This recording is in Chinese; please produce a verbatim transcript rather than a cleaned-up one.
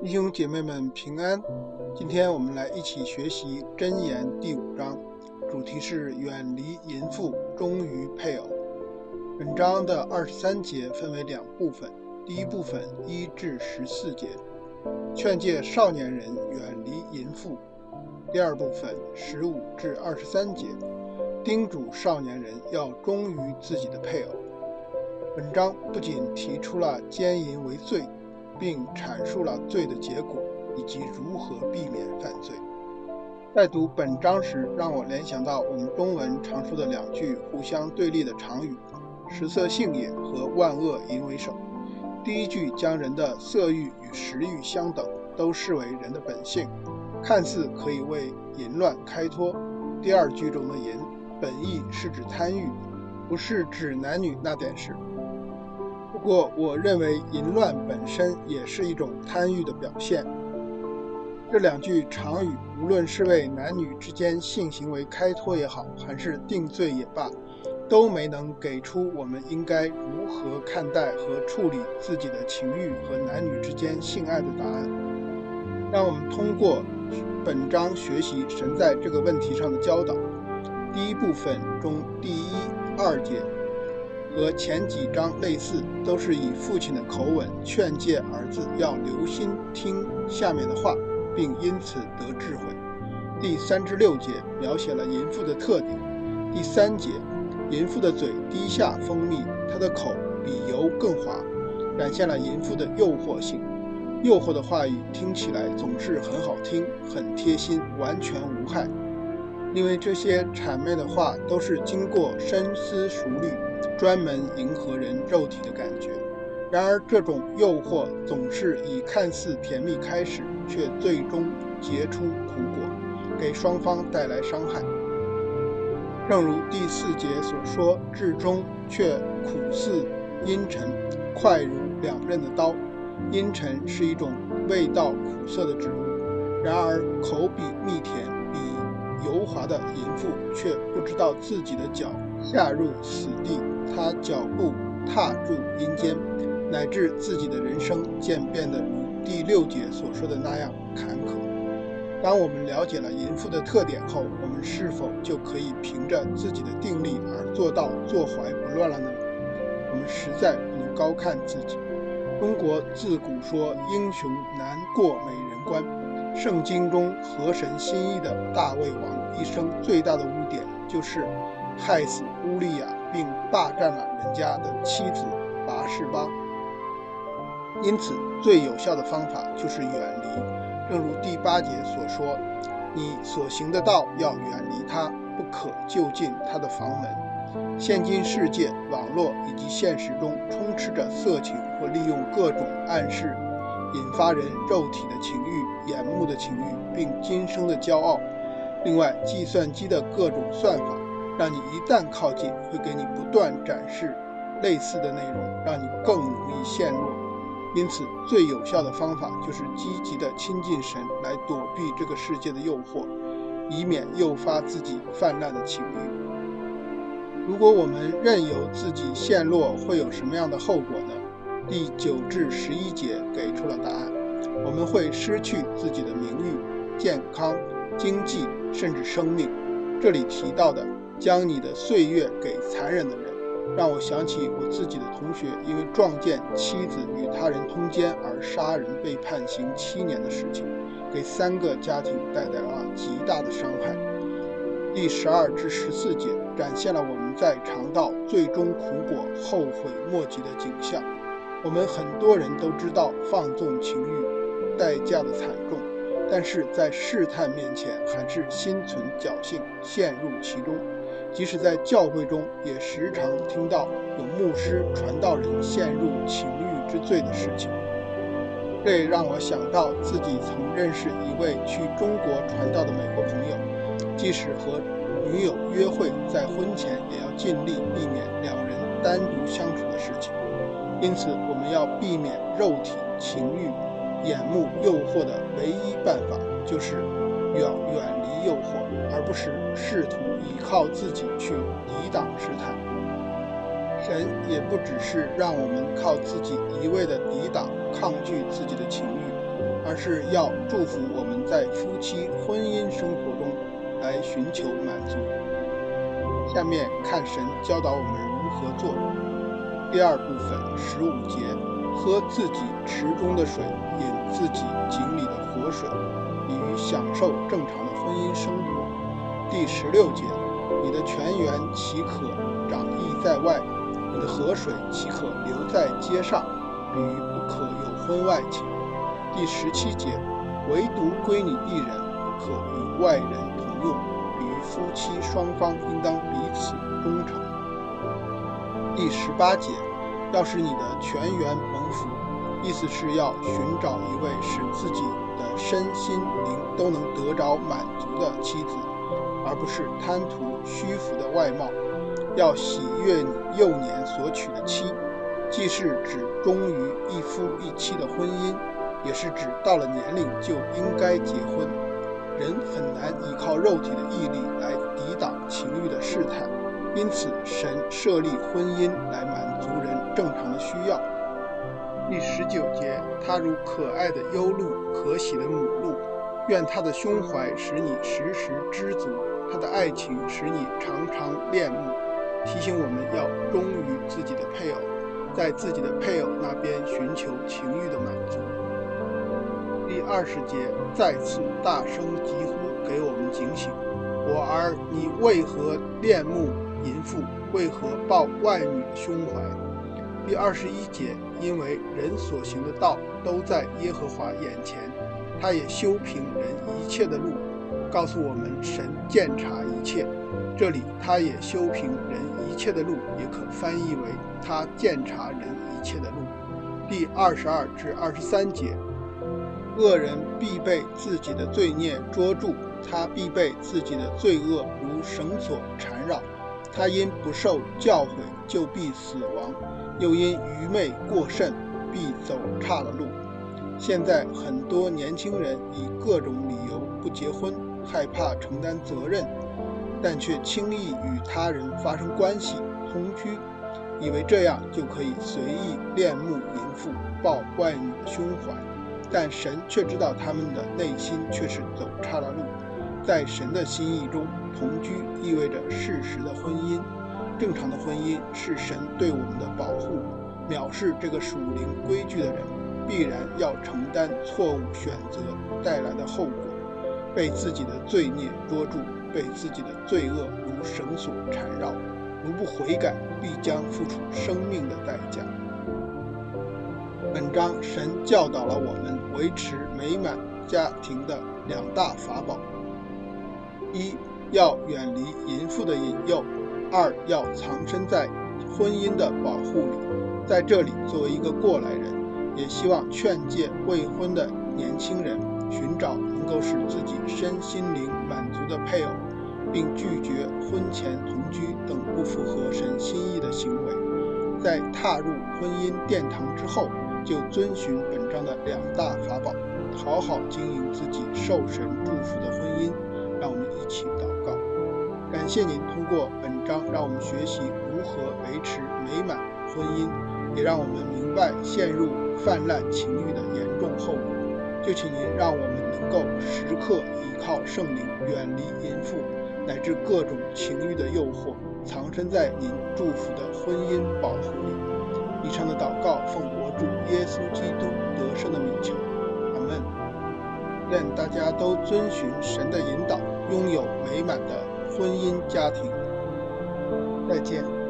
弟兄姐妹们平安，今天我们来一起学习箴言第五章，主题是远离淫妇，忠于配偶。本章的二十三节分为两部分，第一部分一至十四节，劝诫少年人远离淫妇；第二部分十五至二十三节，叮嘱少年人要忠于自己的配偶。本章不仅提出了奸淫为罪，并阐述了罪的结果以及如何避免犯罪。在读本章时，让我联想到我们中文常说的两句互相对立的常语，食色性也和万恶淫为首。第一句将人的色欲与食欲相等，都视为人的本性，看似可以为淫乱开脱。第二句中的淫本意是指贪欲，不是指男女那点事。不过我认为淫乱本身也是一种贪欲的表现。这两句常语无论是为男女之间性行为开脱也好，还是定罪也罢，都没能给出我们应该如何看待和处理自己的情欲和男女之间性爱的答案。让我们通过本章学习神在这个问题上的教导。第一部分中第一、二节和前几章类似，都是以父亲的口吻劝诫儿子要留心听下面的话，并因此得智慧。第三至六节描写了淫妇的特点。第三节，淫妇的嘴滴下蜂蜜，她的口比油更滑，展现了淫妇的诱惑性。诱惑的话语听起来总是很好听，很贴心，完全无害，因为这些谄媚的话都是经过深思熟虑，专门迎合人肉体的感觉。然而这种诱惑总是以看似甜蜜开始，却最终结出苦果，给双方带来伤害。正如第四节所说，至终却苦似阴沉，快如两刃的刀。阴沉是一种味道苦涩的植物，然而口比蜜甜，比油滑的淫妇却不知道自己的脚下入死地，他脚步踏入阴间，乃至自己的人生渐变得如第六节所说的那样坎坷。当我们了解了淫妇的特点后，我们是否就可以凭着自己的定力而做到坐怀不乱了呢？我们实在不能高看自己。中国自古说英雄难过美人关，圣经中合神心意的大卫王一生最大的污点就是害死乌利亚，并霸占了人家的妻子拔示巴。因此最有效的方法就是远离，正如第八节所说，你所行的道要远离他，不可就近他的房门。现今世界网络以及现实中充斥着色情或利用各种暗示引发人肉体的情欲、眼目的情欲，并今生的骄傲。另外，计算机的各种算法让你一旦靠近，会给你不断展示类似的内容，让你更容易陷落。因此最有效的方法就是积极的亲近神，来躲避这个世界的诱惑，以免诱发自己泛滥的情欲。如果我们任由自己陷落，会有什么样的后果呢？第九至十一节给出了答案。我们会失去自己的名誉、健康、经济，甚至生命。这里提到的将你的岁月给残忍的人，让我想起我自己的同学因为撞见妻子与他人通奸而杀人被判刑七年的事情，给三个家庭带来了极大的伤害。第十二至十四节展现了我们在尝到最终苦果后悔莫及的景象。我们很多人都知道放纵情欲代价的惨重，但是在试探面前还是心存侥幸，陷入其中。即使在教会中，也时常听到有牧师传道人陷入情欲之罪的事情。这也让我想到自己曾认识一位去中国传道的美国朋友，即使和女友约会，在婚前也要尽力避免两人单独相处的事情。因此我们要避免肉体、情欲、眼目诱惑的唯一办法，就是远远离诱惑，而不是试图依靠自己去抵挡试探。神也不只是让我们靠自己一味的抵挡、抗拒自己的情欲， 而是要祝福我们在夫妻婚姻生活中来寻求满足。下面看神教导我们如何做。第二部分十五节，喝自己池中的水，饮自己井里的活水，以于享受正常的婚姻生活。第十六节，你的泉源岂可长溢在外？你的河水岂可流在街上？比喻不可有婚外情。第十七节，唯独归你一人，不可与外人同用，比喻夫妻双方应当彼此忠诚。第十八节，要使你的泉源蒙福，意思是要寻找一位使自己的身心灵都能得着满足的妻子，而不是贪图虚浮的外貌。要喜悦你幼年所娶的妻，既是指忠于一夫一妻的婚姻，也是指到了年龄就应该结婚。人很难依靠肉体的毅力来抵挡情欲的试探，因此神设立婚姻来满足人正常的需要。第十九节，他如可爱的幽鹿，可喜的母鹿，愿他的胸怀使你时时知足，他的爱情使你常常恋慕。提醒我们要忠于自己的配偶，在自己的配偶那边寻求情欲的满足。第二十节再次大声疾呼，给我们警醒：我儿，你为何恋慕淫妇？为何抱外女的胸怀？第二十一节，因为人所行的道都在耶和华眼前，他也修平人一切的路，告诉我们神鉴察一切。这里他也修平人一切的路，也可翻译为他鉴察人一切的路。第二十二至二十三节，恶人必被自己的罪孽捉住，他必被自己的罪恶如绳索缠绕，他因不受教诲就必死亡，又因愚昧过甚，必走岔了路。现在很多年轻人以各种理由不结婚，害怕承担责任，但却轻易与他人发生关系同居，以为这样就可以随意恋慕淫妇，抱外女的胸怀。但神却知道他们的内心却是走岔了路。在神的心意中，同居意味着事实的婚姻。正常的婚姻是神对我们的保护。藐视这个属灵规矩的人，必然要承担错误选择带来的后果，被自己的罪孽捉住，被自己的罪恶如绳索缠绕，如不悔改，必将付出生命的代价。本章神教导了我们维持美满家庭的两大法宝：一，要远离淫妇的引诱；二，要藏身在婚姻的保护里。在这里，作为一个过来人，也希望劝诫未婚的年轻人寻找能够使自己身心灵满足的配偶，并拒绝婚前同居等不符合神心意的行为。在踏入婚姻殿堂之后，就遵循本章的两大法宝，好好经营自己受神祝福的婚姻。让我们一起祷告。感谢您通过本章让我们学习如何维持美满婚姻，也让我们明白陷入泛滥情欲的严重后果。就请您让我们能够时刻依靠圣灵，远离淫妇乃至各种情欲的诱惑，藏身在您祝福的婚姻保护里。以上的祷告奉我主耶稣基督得胜的名求，阿们。愿大家都遵循神的引导，拥有美满的婚姻家庭。再见。